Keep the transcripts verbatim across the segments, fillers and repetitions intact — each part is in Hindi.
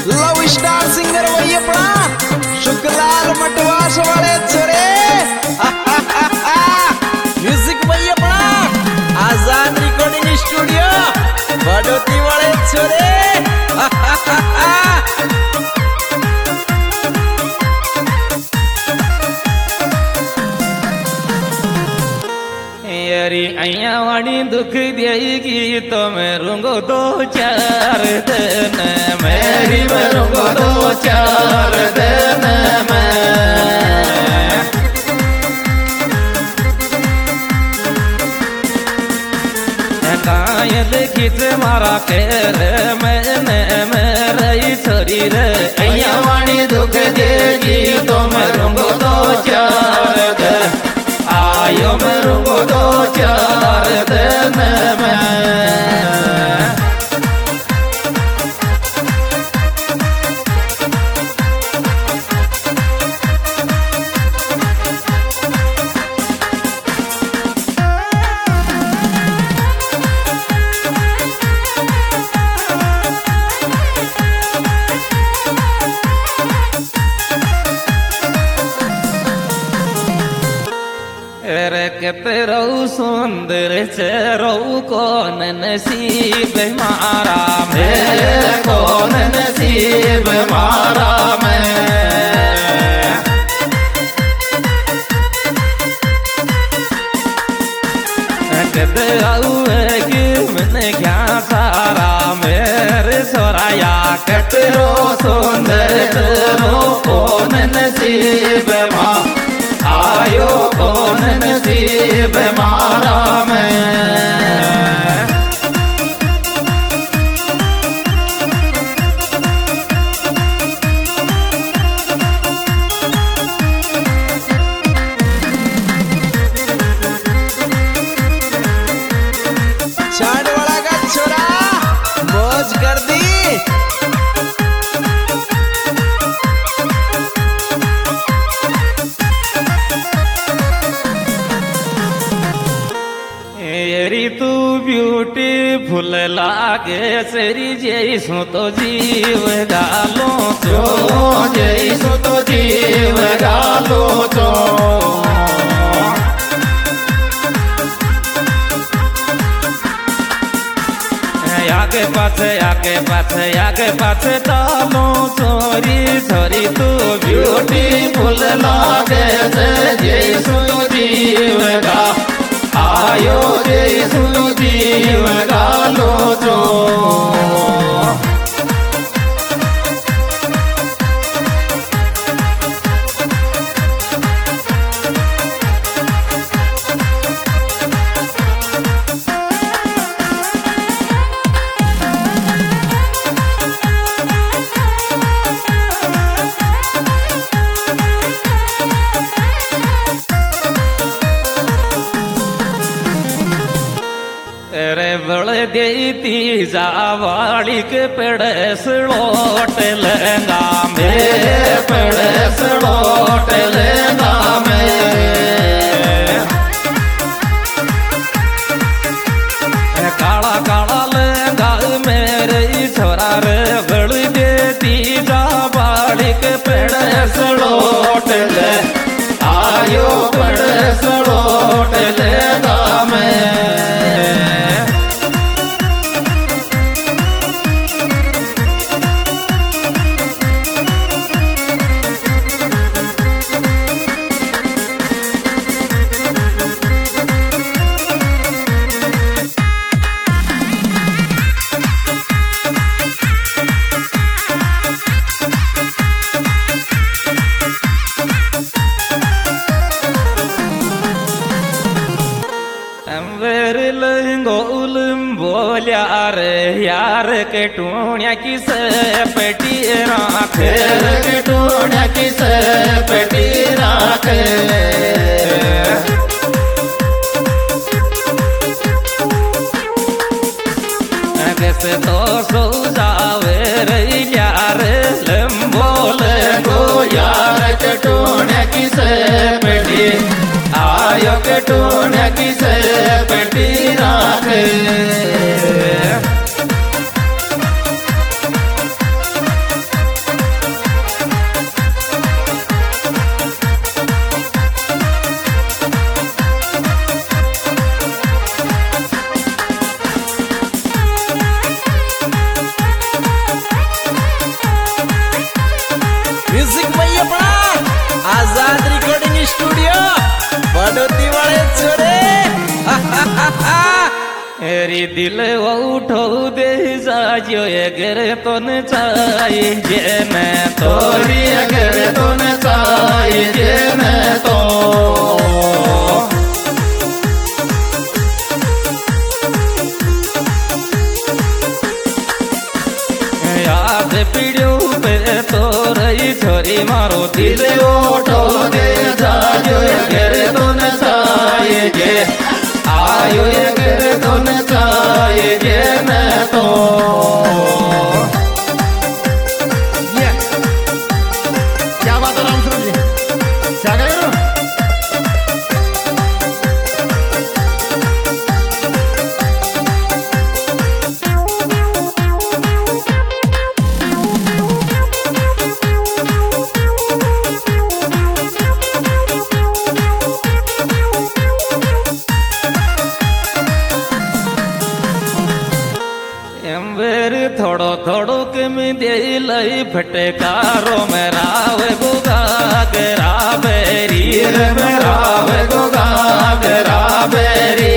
लव स्टार सिंगर वही अपना शुक्लाल मटवास वाले छोरे म्यूजिक वही अपना आजाद रिकॉर्डिंग स्टूडियो बड़ोती वाले छोरे यारी अया वाणी दुख देगी तो मैं रूंगो दो चार दिन मेरी मैं रूंगो दो चार दिन में कायल खींच मारा खेर मैंने मेरी छोरी रे अया वाणी दुख देगी तो मैं रूंगो दो चार दिन आयो मैं रूंगो दो चार दिन में तेरो सुंदर चेहरो कौन नसीब मारा मैं कौन नसीब मारा मैं कहते आऊगी मैंने क्या सारा मेरे सोराया तेरो सुंदर चेहरो कौन नसीब मारा आयो कौन नसीब मारा मैं चांद वाला का छोरा मौज कर दी तू ब्यूटीफुल लागे सेरी जैसो तो जीव गालो चो जैसो तो जीव गालो चो आगे पाछे आगे पाछे आगे पाछे तालो छोरी छोरी तू ब्यूटीफुल लागे से जैसो तो जीव गा आयो जैसो जीव गालो जो देती जावाड़ी के पेड़ सड़ोट लेंगा मैं पेड़ सड़ोट लेंगा मैं काला काला लेंगा मेरे छोरा रे बड़ी देती जावाड़ी के पेड़ सड़ोट ले आयो पेड़ सड़ोट लेंगा मैं यार यार के टूणिया किस पेटी राख के टूणिया किस पेटी राख कैसे तो सो जावे रे यार लंबोल गो यार के टूणिया किस पेटी आयो के टूणिया किस पेटी राख एरी दिल उठो दे जायो अगर तो न चाहिए न तोरी अगर तो न चाहिए न तो याद पीड़ो पे तो रही छोरी मारो दिल उठो दे जायो अगर तो न चाहिए आयो अगर तो न चाहिए न तो क्या बात है राम सूरज जी, क्या कह रहे हो? थोड़ो थोड़ो के में दे लई फटकारो में रावे गोगा के राबेरी रे में रावे गोगा के राबेरी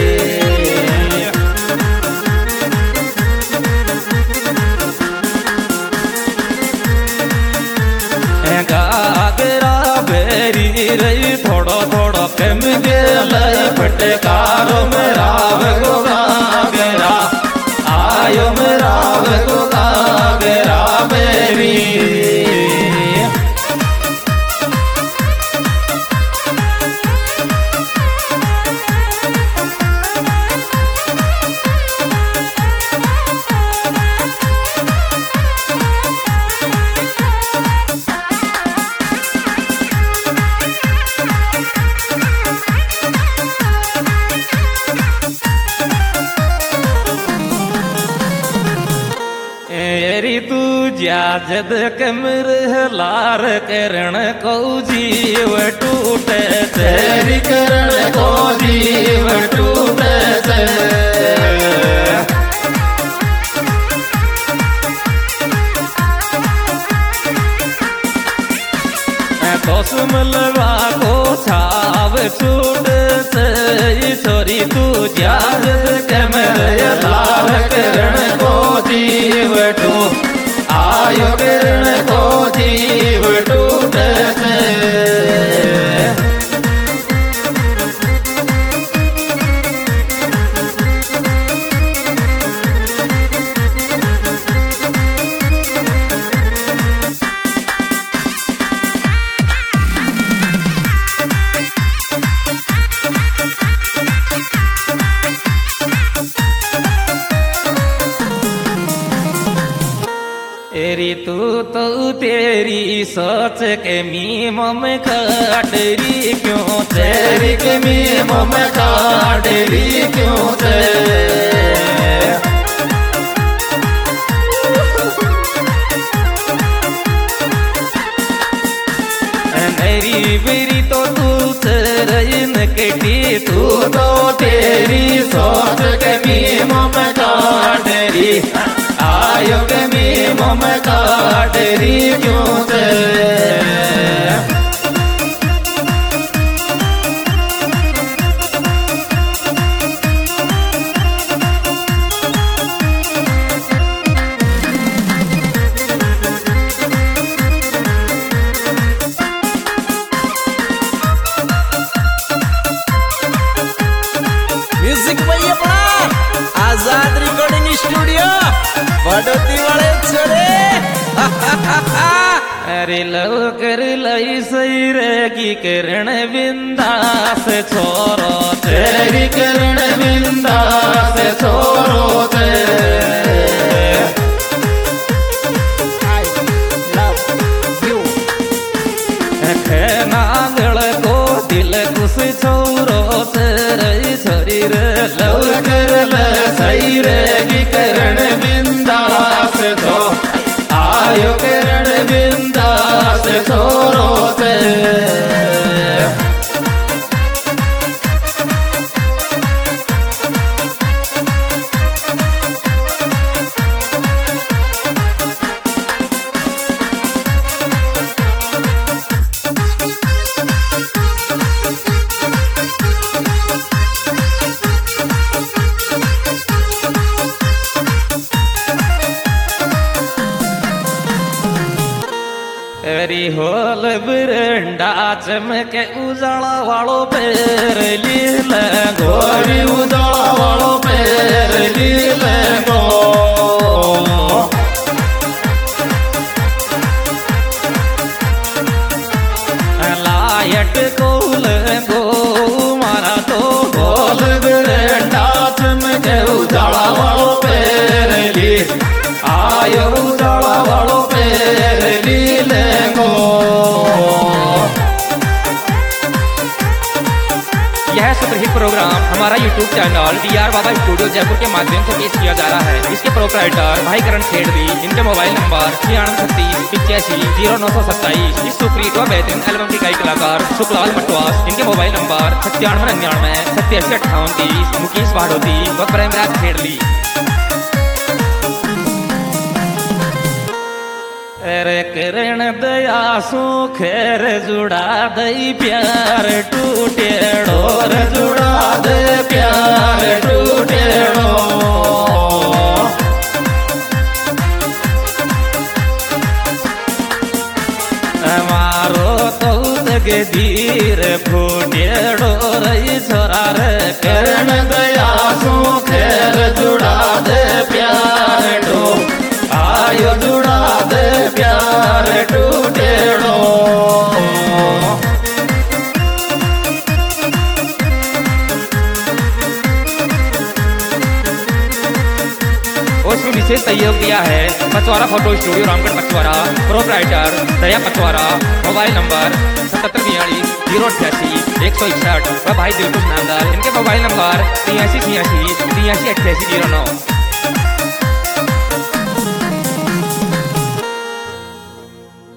गागरा बेरी रही थोड़ो थोड़ो के में दे लई फटकारो में रावे गोगा के रा आयो मेरा गोगा गेरा बेरी एरी तू जाजद कमर लार करण को जीव टूटे तेरी करण को जीव टूटे दोस मलवा को छाव छूट से छोरी तू जाजद कमर लार करण को जीव टू आयो किरण को जीव टूटे एरी तू तो तेरी सोच के मीम में काटरी क्यों तेरी के मीम में काटरी क्यों ते मेरी बेरी तो तू सरइन कटी तू तो तेरी सोच के मीम में काटरी आयो के मीम में काटरी क्यों से म्यूजिक भाई अपना आजाद रिकॉर्डिंग स्टूडियो बड़ोती वाले छोरे अरे लव कर लई सही रेगी किरण बिंदास छोरो तेरी किरण बिंदास छोरो ते नागल को दिल कुछ छोरो तेरी शरीर लव कर ल सही रेगी किरण बिंदास तो आयो किरण बिंदास छोरो ते तेरी होल बिरंडा चमके उजाला वालो पैर लीले गोरी उजाला वालो पैर लीले गो लायट कोल गो मारा तो होल बिरंडा चमके उजाला वालो पैर ली आयो उजाला वालो पैर लीले गो। यह सुपरहिट प्रोग्राम हमारा YouTube channel D R Baba studio Jaipur के माध्यम से पेश किया जा रहा है। इसके प्रोपराइटर भाई करण खेड़वी, इनके मोबाइल नंबर छियानवे छत्तीस पिचासी जीरो नौ सौ सत्ताईस। इस सुपरहिट व बेहतरीन एल्बम की गायक कलाकार सुखलाल मटवास, इनके मोबाइल नंबर सत्तानवे निन्यानवे सत्तासी अट्ठावन तीस। मुकेश भाडोती व प्रेमराज खेड़ली। रे किरण दया सु खेर जुड़ा दई प्यार टूटेड़ो रे जुड़ा दे प्यार टूटेड़ो। मारो तो दगे धीर फूटेड़ो रही छोरा रे किरण दया सु खेर जुड़ा दे प्यार टू आयो जुड़ा दे प्यार टूटेड़ो। उसको विशेष सहयोग दिया है Pachwara photo studio Ramgarh Pachwara, proprietor Daya Pachwara, mobile number सतहत्तर बयालीस जीरो अठासी एक सौ इकसठ व भाई दिलकुश नामदार, इनके मोबाइल नंबर तिरासी छियासी तिरासी अट्ठासी जीरो नौ।